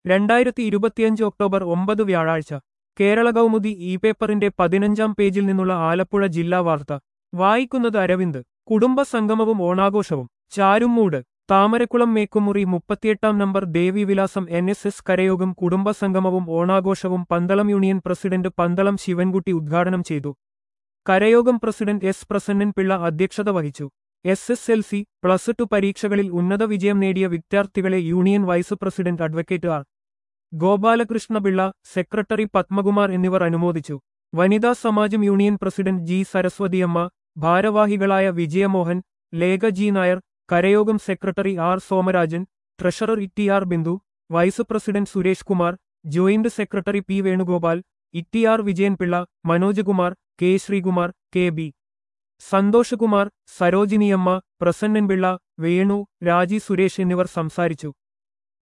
2025 October 9 വ്യാഴാഴ്ച Kerala Kaumudi E പേപ്പറിന്റെ 15-ാം പേജിൽ നിന്നുള്ള ആലപ്പുഴ ജില്ലാ വാർത്ത വായിക്കുന്നത് അരവിന്ദ്. കുടുംബ സംഗമവും ഓണാഘോഷവും ചാരുമൂട്. താമരക്കുളം മേക്കുമുറി 38-ാം നമ്പർ ദേവീവിലാസം NSS കരയോഗം കുടുംബ സംഗമവും ഓണാഘോഷവും പന്തളം യൂണിയൻ പ്രസിഡന്റ് പന്തളം ശിവൻകുട്ടി ഉദ്ഘാടനം ചെയ്തു. കരയോഗം പ്രസിഡന്റ് S പ്രസന്നൻ പിള്ള അധ്യക്ഷത വഹിച്ചു. SSLC, +2 പരീക്ഷകളിൽ ഉന്നത വിജയം നേടിയ വിദ്യാർത്ഥികളെ union vice president advocate R. Gopalakrishnapillai, secretary Padmakumar എന്നിവർ അനുമോദിച്ചു. വനിതാ സമാജം യൂണിയൻ പ്രസിഡന്റ് G സരസ്വതിയമ്മ, ഭാരവാഹികളായ വിജയമോഹൻ, ലേഖ G നായർ, കരയോഗം secretary R Somarajan, treasurer TR Bindu, vice president Suresh Kumar, joint secretary P Venugopal, TR Vijayanpillai, Manoj Kumar, K Sreekumar, KB Santhoshkumar, Sarojiniyamma, Prasannanpillai, Venu, Raji Suresh എന്നിവർ സംസാരിച്ചു.